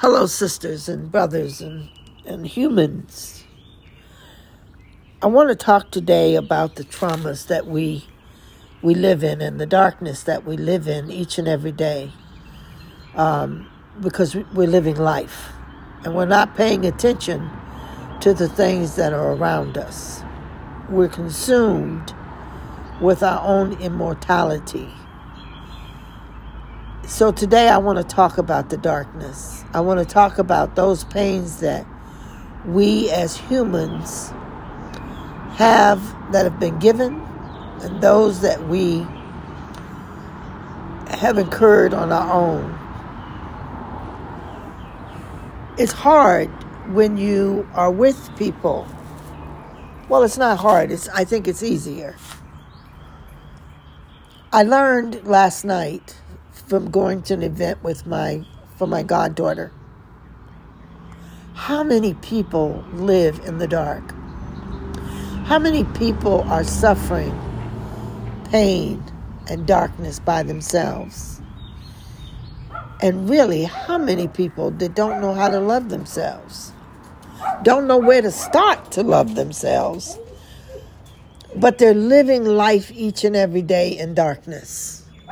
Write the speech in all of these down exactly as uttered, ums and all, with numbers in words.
Hello, sisters and brothers and, and humans. I want to talk today about the traumas that we we live in and the darkness that we live in each and every day, um, because we're living life and we're not paying attention to the things that are around us. We're consumed with our own immortality. So today I want to talk about the darkness. I want to talk about those pains that we as humans have that have been given and those that we have incurred on our own. It's hard when you are with people. Well, it's not hard. It's I think it's easier. I learned last night from going to an event with my for my goddaughter how many people live in the dark. How many people are suffering pain and darkness by themselves? And really, how many people that don't know how to love themselves? Don't know where to start to love themselves, but they're living life each and every day in darkness.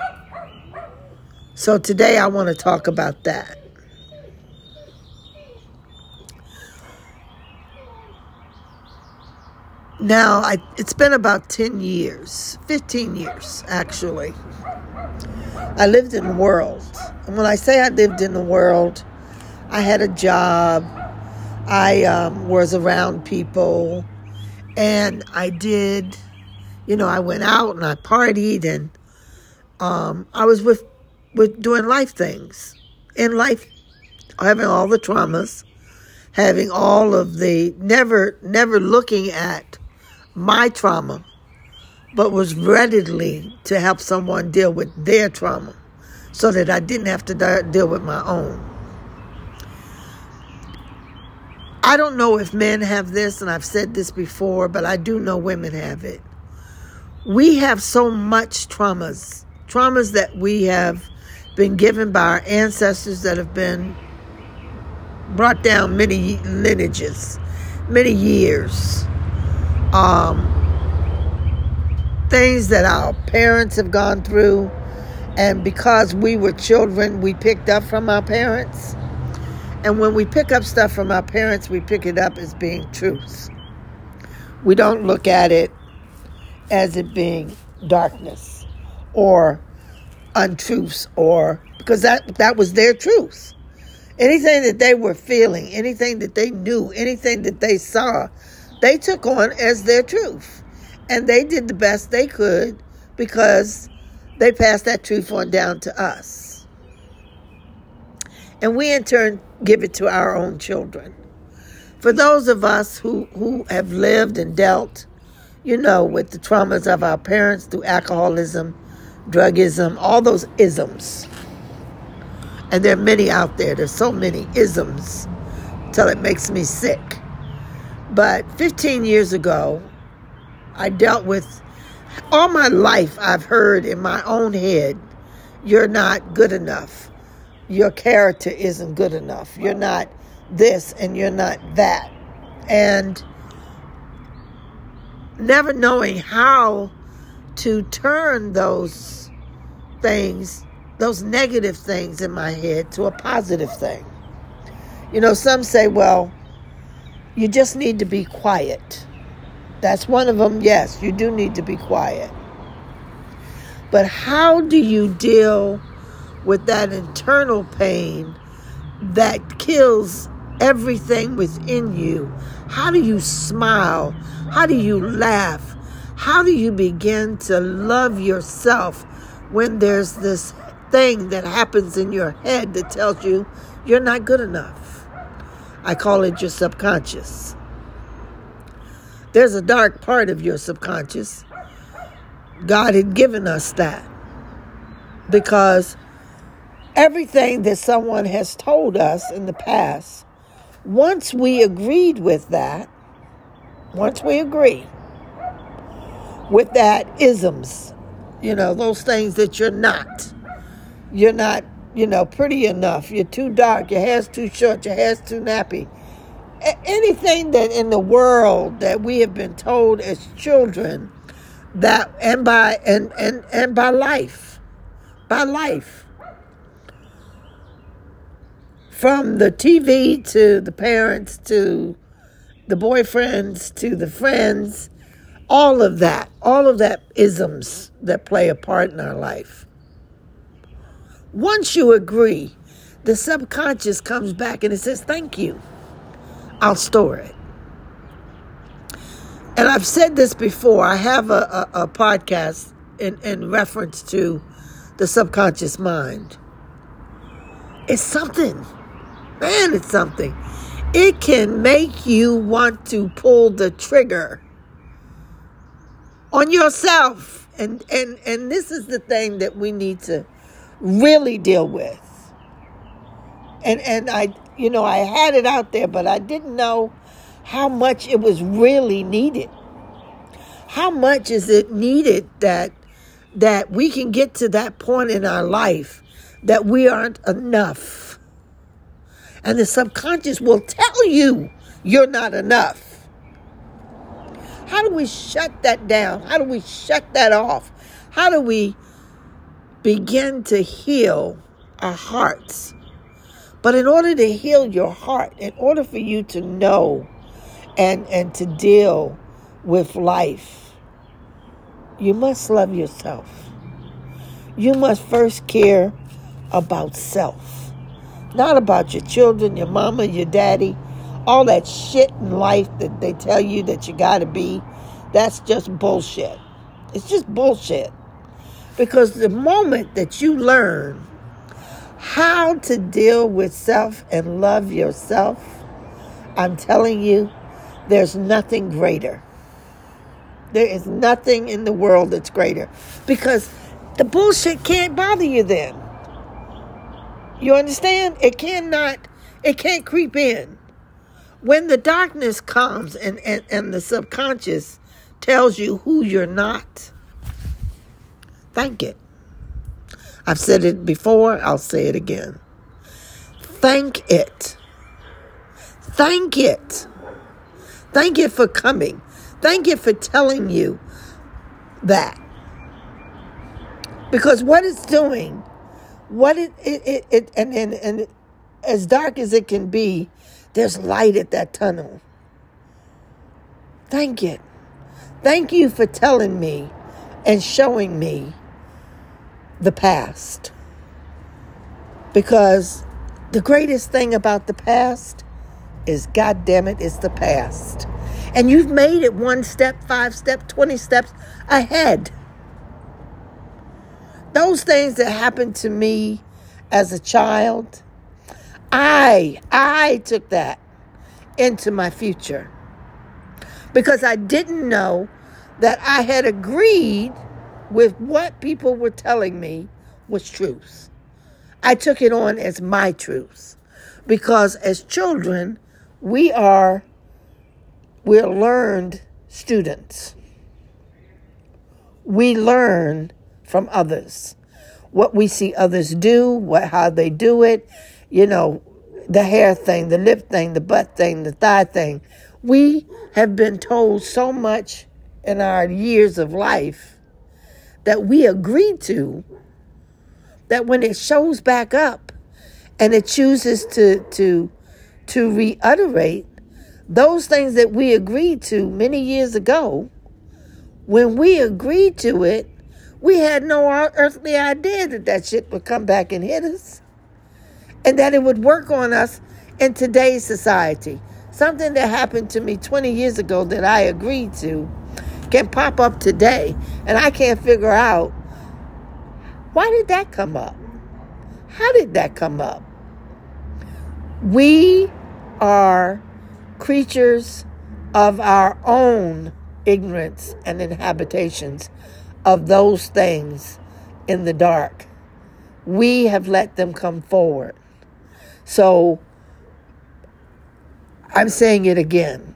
So today I want to talk about that. Now, I, it's been about ten years, fifteen years, actually. I lived in the world. And when I say I lived in the world, I had a job. I um, was around people. And I did, you know, I went out and I partied. And um, I was with, with doing life things. In life, having all the traumas. Having all of the, never, never looking at my trauma, but was ready to help someone deal with their trauma so that I didn't have to de- deal with my own. I don't know if men have this, and I've said this before, but I do know women have it. We have so much traumas, traumas that we have been given by our ancestors that have been brought down many lineages, many years. Um, things that our parents have gone through, and because we were children, we picked up from our parents. And when we pick up stuff from our parents, we pick it up as being truth. We don't look at it as it being darkness or untruths, or because that that was their truth. Anything that they were feeling, anything that they knew, anything that they saw, they took on as their truth. And they did the best they could because they passed that truth on down to us. And we in turn give it to our own children. For those of us who, who have lived and dealt, you know, with the traumas of our parents through alcoholism, drugism, all those isms. And there are many out there. There's so many isms till it makes me sick. But fifteen years ago, I dealt with, all my life I've heard in my own head, you're not good enough. Your character isn't good enough. You're not this and you're not that. And never knowing how to turn those things, those negative things in my head to a positive thing. You know, some say, well, you just need to be quiet. That's one of them. Yes, you do need to be quiet. But how do you deal with that internal pain that kills everything within you? How do you smile? How do you laugh? How do you begin to love yourself when there's this thing that happens in your head that tells you you're not good enough? I call it your subconscious. There's a dark part of your subconscious. God had given us that because everything that someone has told us in the past, once we agreed with that, once we agree with that isms, you know, those things that you're not, you're not you know, pretty enough. You're too dark. Your hair's too short. Your hair's too nappy. A- anything that in the world that we have been told as children, that and by and, and, and by life, by life. From the T V to the parents to the boyfriends to the friends, all of that, all of that isms that play a part in our life. Once you agree, the subconscious comes back and it says, thank you. I'll store it. And I've said this before. I have a, a, a podcast in, in reference to the subconscious mind. It's something. Man, it's something. It can make you want to pull the trigger on yourself. And, and, and this is the thing that we need to really deal with. And and I, you know, I had it out there, but I didn't know how much it was really needed. How much is it needed that that we can get to that point in our life that we aren't enough. And the subconscious will tell you you're not enough. How do we shut that down? How do we shut that off? How do we begin to heal our hearts? But in order to heal your heart, in order for you to know and, and to deal with life, you must love yourself. You must first care about self. Not about your children, your mama, your daddy, all that shit in life that they tell you that you gotta be. That's just bullshit. It's just bullshit. Because the moment that you learn how to deal with self and love yourself, I'm telling you, there's nothing greater. There is nothing in the world that's greater. Because the bullshit can't bother you then. You understand? It cannot, it can't creep in. When the darkness comes and, and, and the subconscious tells you who you're not, thank it. I've said it before, I'll say it again. Thank it. Thank it. Thank it for coming. Thank it for telling you that. Because what it's doing, what it, it, it, it and, and, and as dark as it can be, there's light at that tunnel. Thank it. Thank you for telling me and showing me the past. Because the greatest thing about the past is, God damn it, it's the past. And you've made it one step, five steps, twenty steps ahead. Those things that happened to me as a child, I, I took that into my future. Because I didn't know that I had agreed with what people were telling me was truth. I took it on as my truth. Because as children, we are, we're learned students. We learn from others. What we see others do, what how they do it, you know, the hair thing, the lip thing, the butt thing, the thigh thing. We have been told so much in our years of life that we agree to, that when it shows back up and it chooses to to to reiterate those things that we agreed to many years ago, when we agreed to it, we had no earthly idea that that shit would come back and hit us and that it would work on us in today's society. Something that happened to me twenty years ago that I agreed to can pop up today, and I can't figure out, why did that come up? How did that come up? We are creatures of our own ignorance and inhabitations of those things in the dark. We have let them come forward. So I'm saying it again.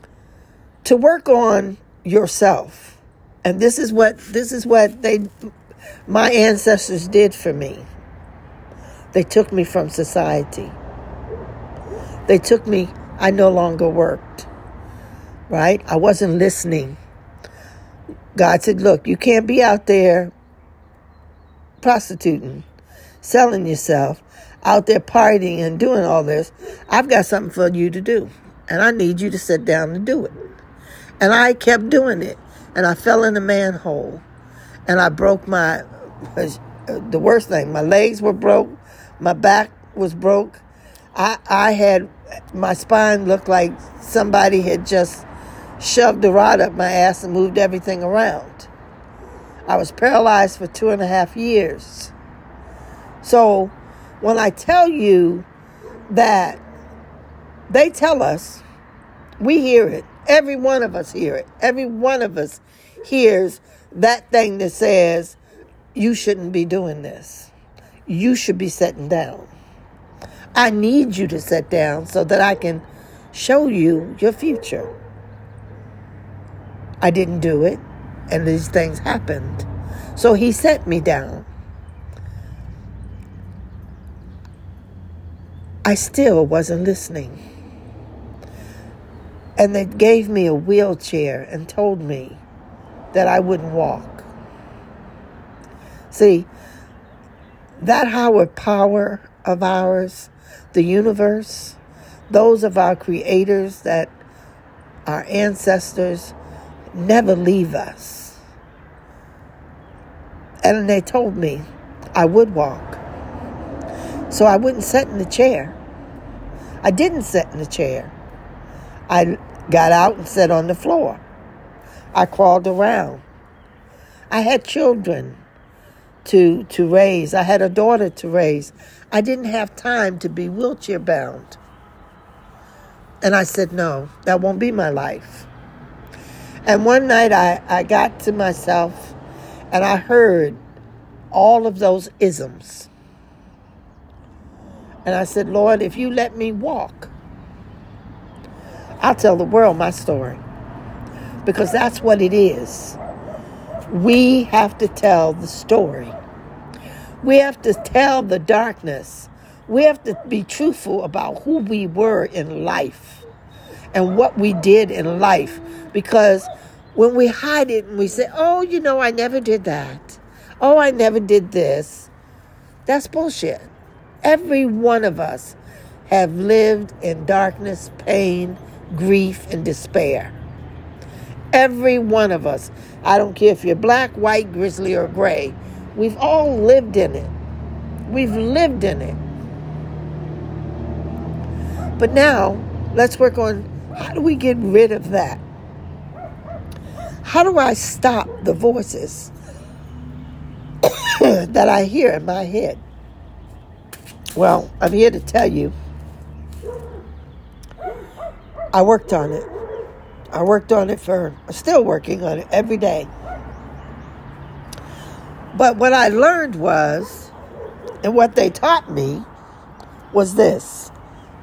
To work on yourself, and this is what this is what they my ancestors did for me. They took me from society. They took me, I no longer worked, right? I wasn't listening. God said, look, you can't be out there prostituting, selling yourself, out there partying and doing all this. I've got something for you to do, and I need you to sit down and do it. And I kept doing it, and I fell in a manhole, and I broke my, the worst thing, my legs were broke, my back was broke. I, I had, my spine looked like somebody had just shoved a rod up my ass and moved everything around. I was paralyzed for two and a half years. So when I tell you that they tell us, we hear it. Every one of us hear it. Every one of us hears that thing that says, you shouldn't be doing this. You should be sitting down. I need you to sit down so that I can show you your future. I didn't do it, and these things happened. So he set me down. I still wasn't listening. And they gave me a wheelchair and told me that I wouldn't walk. See, that higher power of ours, the universe, those of our creators, that our ancestors never leave us. And they told me I would walk. So I wouldn't sit in the chair. I didn't sit in the chair. I got out and sat on the floor. I crawled around. I had children to to raise. I had a daughter to raise. I didn't have time to be wheelchair bound. And I said, no, that won't be my life. And one night I, I got to myself and I heard all of those isms. And I said, Lord, if you let me walk, I'll tell the world my story. Because that's what it is. We have to tell the story. We have to tell the darkness. We have to be truthful about who we were in life and what we did in life. Because when we hide it and we say, oh, you know, I never did that. Oh, I never did this. That's bullshit. Every one of us have lived in darkness, pain, grief, and despair. Every one of us. I don't care if you're black, white, grizzly, or gray. We've all lived in it. We've lived in it. But now, let's work on how do we get rid of that? How do I stop the voices that I hear in my head? Well, I'm here to tell you, I worked on it. I worked on it for, I'm still working on it every day. But what I learned was, and what they taught me, was this.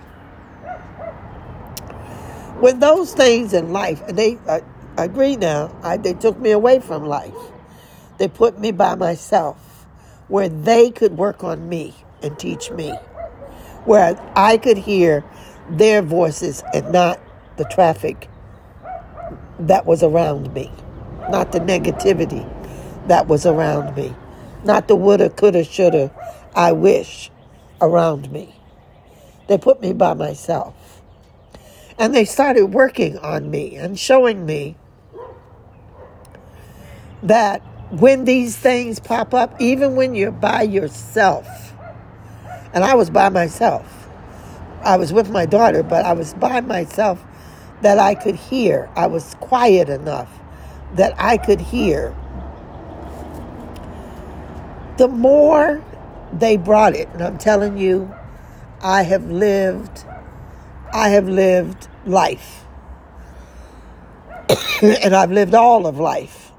When those things in life, and they, I, I agree now, I, they took me away from life. They put me by myself, where they could work on me and teach me, where I could hear their voices and not the traffic that was around me, not the negativity that was around me, not the woulda, coulda, shoulda, I wish around me. They put me by myself. And they started working on me and showing me that when these things pop up, even when you're by yourself, and I was by myself. I was with my daughter, but I was by myself, that I could hear. I was quiet enough that I could hear. The more they brought it, and I'm telling you, I have lived, I have lived life. And I've lived all of life.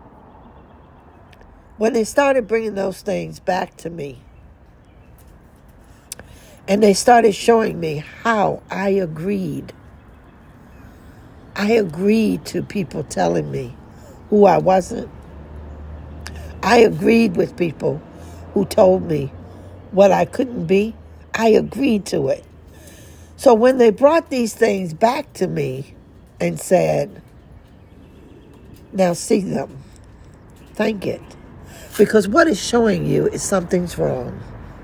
When they started bringing those things back to me, and they started showing me how I agreed. I agreed to people telling me who I wasn't. I agreed with people who told me what I couldn't be. I agreed to it. So when they brought these things back to me and said, now see them, thank it. Because what it's showing you is something's wrong.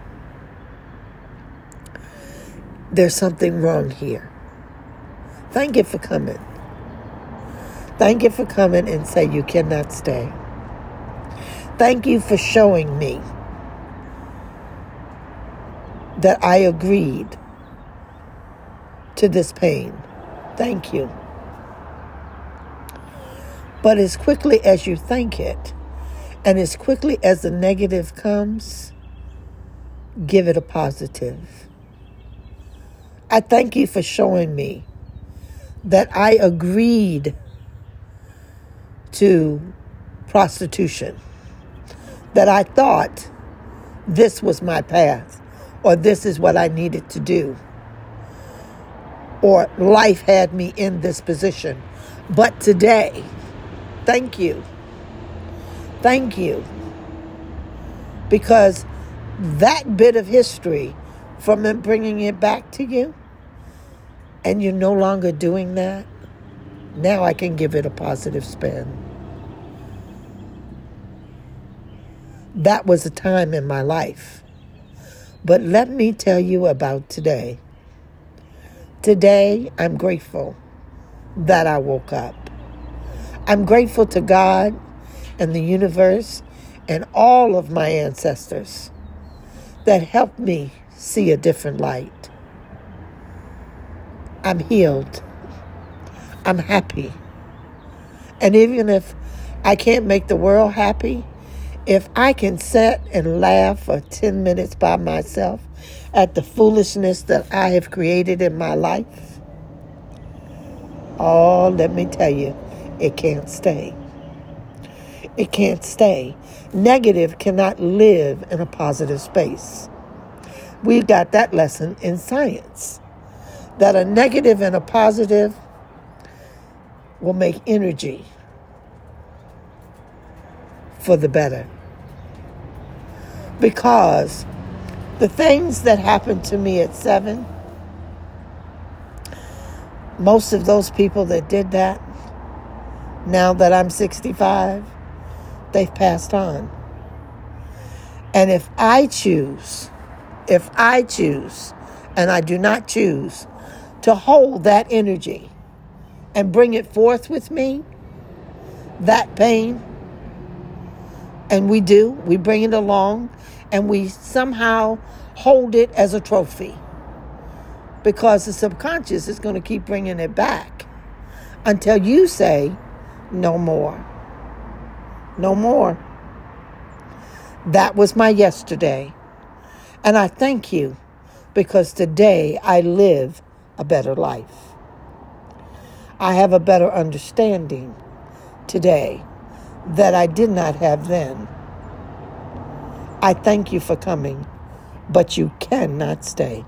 There's something wrong here. Thank it for coming. Thank you for coming and say you cannot stay. Thank you for showing me that I agreed to this pain. Thank you. But as quickly as you thank it, and as quickly as the negative comes, give it a positive. I thank you for showing me that I agreed to prostitution, that I thought this was my path, or this is what I needed to do, or life had me in this position. But today, thank you. Thank you. Because that bit of history, from them bringing it back to you, and you're no longer doing that, now I can give it a positive spin. That was a time in my life. But let me tell you about today. Today, I'm grateful that I woke up. I'm grateful to God and the universe and all of my ancestors that helped me see a different light. I'm healed. I'm happy. And even if I can't make the world happy, if I can sit and laugh for ten minutes by myself at the foolishness that I have created in my life, oh, let me tell you, it can't stay. It can't stay. Negative cannot live in a positive space. We got that lesson in science, that a negative and a positive will make energy for the better. Because the things that happened to me at seven, most of those people that did that, now that I'm sixty-five, they've passed on. And if I choose, if I choose, and I do not choose to hold that energy and bring it forth with me, that pain, and we do, we bring it along, and we somehow hold it as a trophy, because the subconscious is going to keep bringing it back until you say, no more. No more. That was my yesterday. And I thank you, because today I live a better life. I have a better understanding today that I did not have then. I thank you for coming, but you cannot stay.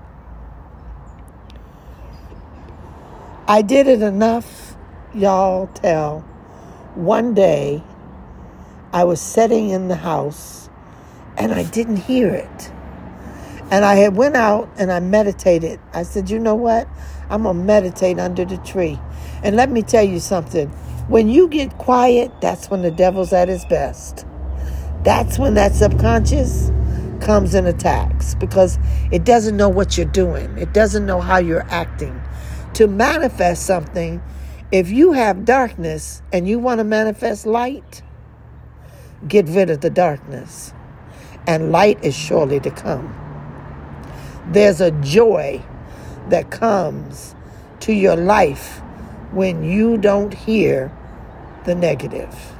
I did it enough, y'all tell. One day, I was sitting in the house, and I didn't hear it. And I had went out, and I meditated. I said, you know what? I'm going to meditate under the tree. And let me tell you something. When you get quiet, that's when the devil's at his best. That's when that subconscious comes and attacks, because it doesn't know what you're doing. It doesn't know how you're acting. To manifest something, if you have darkness and you want to manifest light, get rid of the darkness, and light is surely to come. There's a joy that comes to your life when you don't hear the negative.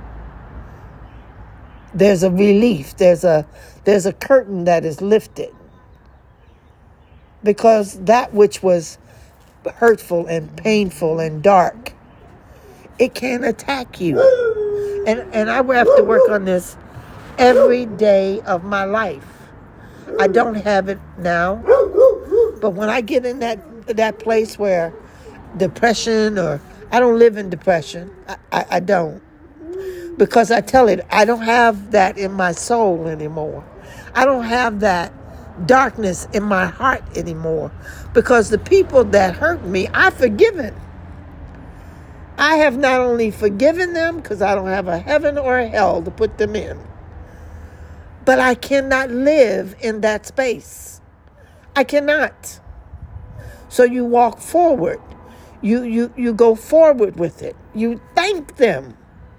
There's a relief. There's a there's a curtain that is lifted, because that which was hurtful and painful and dark, it can attack you. And and I will have to work on this every day of my life. I don't have it now, but when I get in that that place where depression, or I don't live in depression, I, I, I don't. Because I tell it, I don't have that in my soul anymore. I don't have that darkness in my heart anymore. Because the people that hurt me, I've forgiven. I have not only forgiven them because I don't have a heaven or a hell to put them in, but I cannot live in that space. I cannot. So you walk forward. You, you, you go forward with it. You thank them.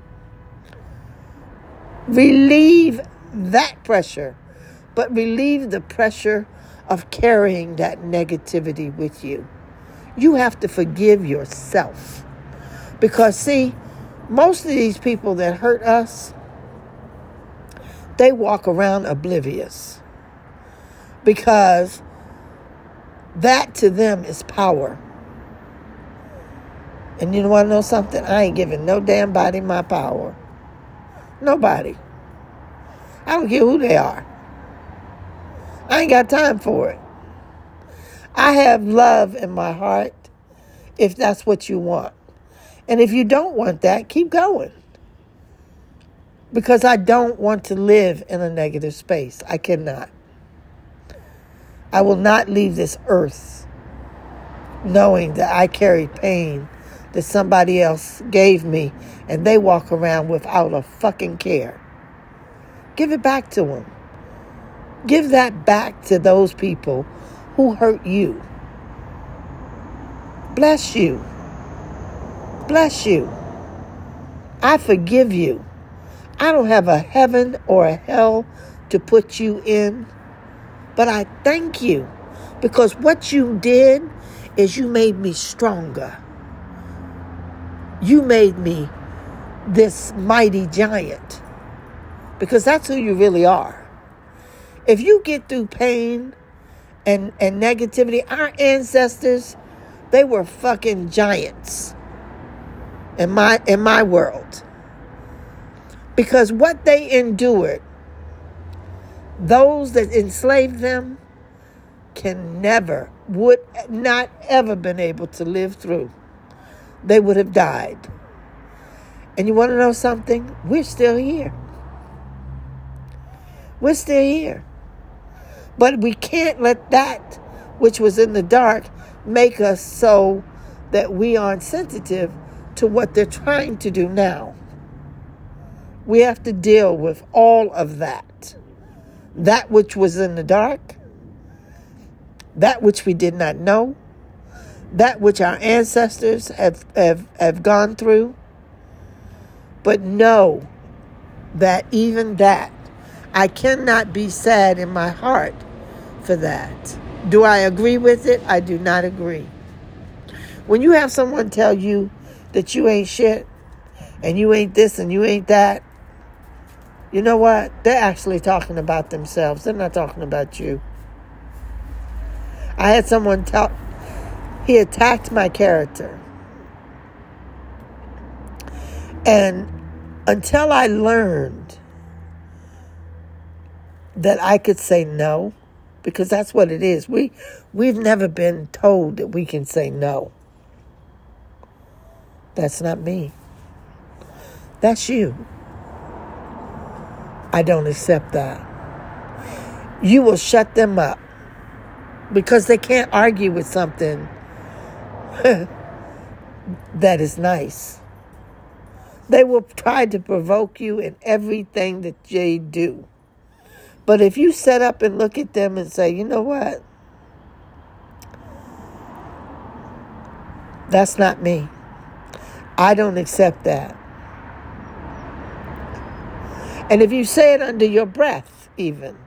Relieve that pressure, but relieve the pressure of carrying that negativity with you. You have to forgive yourself. Because, see, most of these people that hurt us, they walk around oblivious. Because that to them is power. And you want to know something? I ain't giving no damn body my power. Nobody. I don't care who they are. I ain't got time for it. I have love in my heart if that's what you want. And if you don't want that, keep going. Because I don't want to live in a negative space. I cannot. I will not leave this earth knowing that I carry pain that somebody else gave me and they walk around without a fucking care. Give it back to them. Give that back to those people who hurt you. Bless you. Bless you. I forgive you. I don't have a heaven or a hell to put you in, but I thank you because what you did is you made me stronger. You made me this mighty giant because that's who you really are. If you get through pain and, and negativity, our ancestors, they were fucking giants. In my in my world. Because what they endured, those that enslaved them can never, would not ever been able to live through. They would have died. And you want to know something? We're still here. We're still here. But we can't let that which was in the dark make us so that we aren't sensitive to what they're trying to do now. We have to deal with all of that. That which was in the dark, that which we did not know, that which our ancestors have, have, have gone through. But know that even that, I cannot be sad in my heart for that. Do I agree with it? I do not agree. When you have someone tell you that you ain't shit, and you ain't this, and you ain't that, you know what? They're actually talking about themselves. They're not talking about you. I had someone tell, he attacked my character. And until I learned that I could say no, because that's what it is. We, we've never been told that we can say no. That's not me. That's you. I don't accept that. You will shut them up because they can't argue with something that is nice. They will try to provoke you in everything that they do. But if you set up and look at them and say, you know what? That's not me. I don't accept that. And if you say it under your breath, even,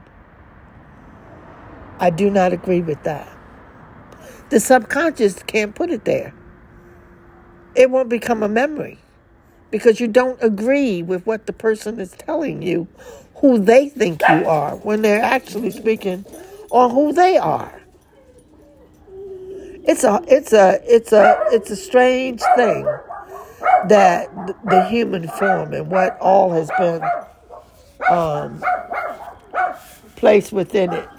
I do not agree with that. The subconscious can't put it there. It won't become a memory because you don't agree with what the person is telling you, who they think you are, when they're actually speaking on who they are. It's a, it's a, it's a, it's a strange thing that the human form and what all has been um, placed within it,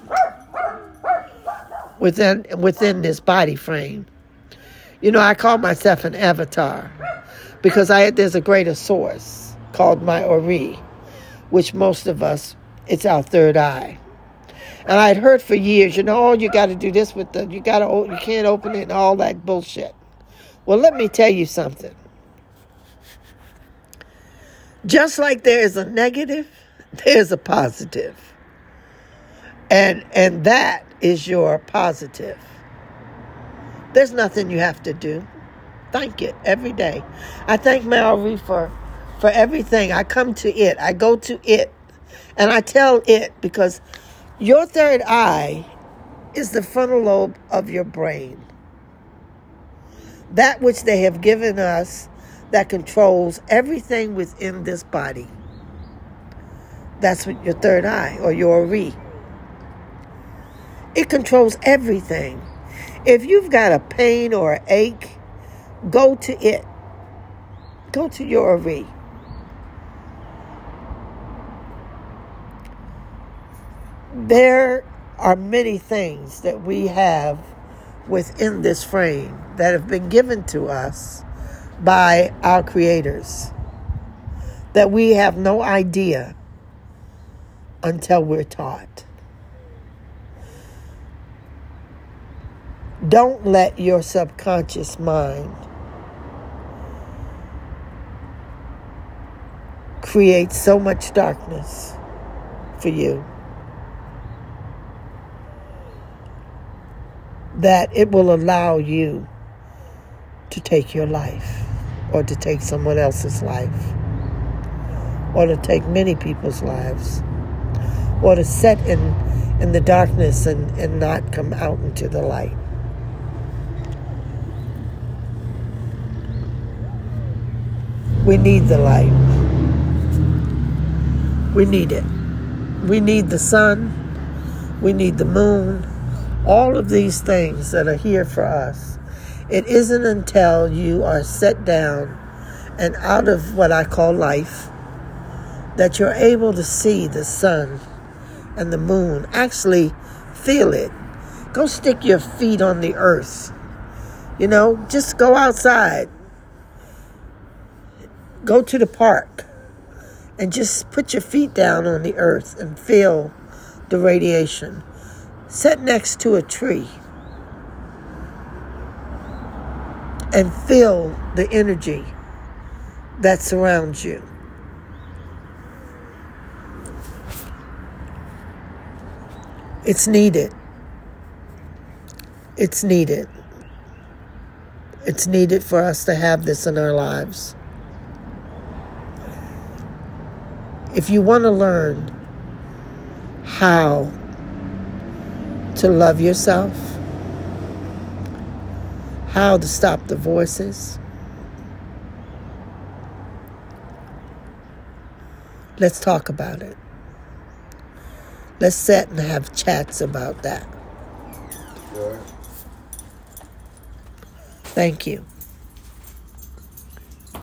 within within this body frame. You know, I call myself an avatar because I there's a greater source. called my Ori, which most of us, it's our third eye. And I'd heard for years, you know, oh, you got to do this with the, you got to, you can't open it and all that bullshit. Well, let me tell you something. Just like there is a negative, there's a positive. And and that is your positive. There's nothing you have to do. Thank it every day. I thank Mallory for, for everything. I come to it. I go to it. And I tell it because your third eye is the frontal lobe of your brain. That which they have given us that controls everything within this body. That's what your third eye or your Ori. It controls everything. If you've got a pain or an ache, go to it. Go to your Ori. There are many things that we have within this frame that have been given to us by our creators that we have no idea until we're taught. Don't let your subconscious mind create so much darkness for you that it will allow you to take your life or to take someone else's life or to take many people's lives or to set in, in the darkness and, and not come out into the light. We need the light. We need it. We need the sun. We need the moon. All of these things that are here for us. It isn't until you are set down and out of what I call life that you're able to see the sun and the moon. Actually feel it. Go stick your feet on the earth. You know, just go outside. Go to the park and just put your feet down on the earth and feel the radiation. Sit next to a tree and feel the energy that surrounds you. It's needed. It's needed. It's needed for us to have this in our lives. If you want to learn how to love yourself, how to stop the voices, let's talk about it. Let's sit and have chats about that. Sure. Thank you.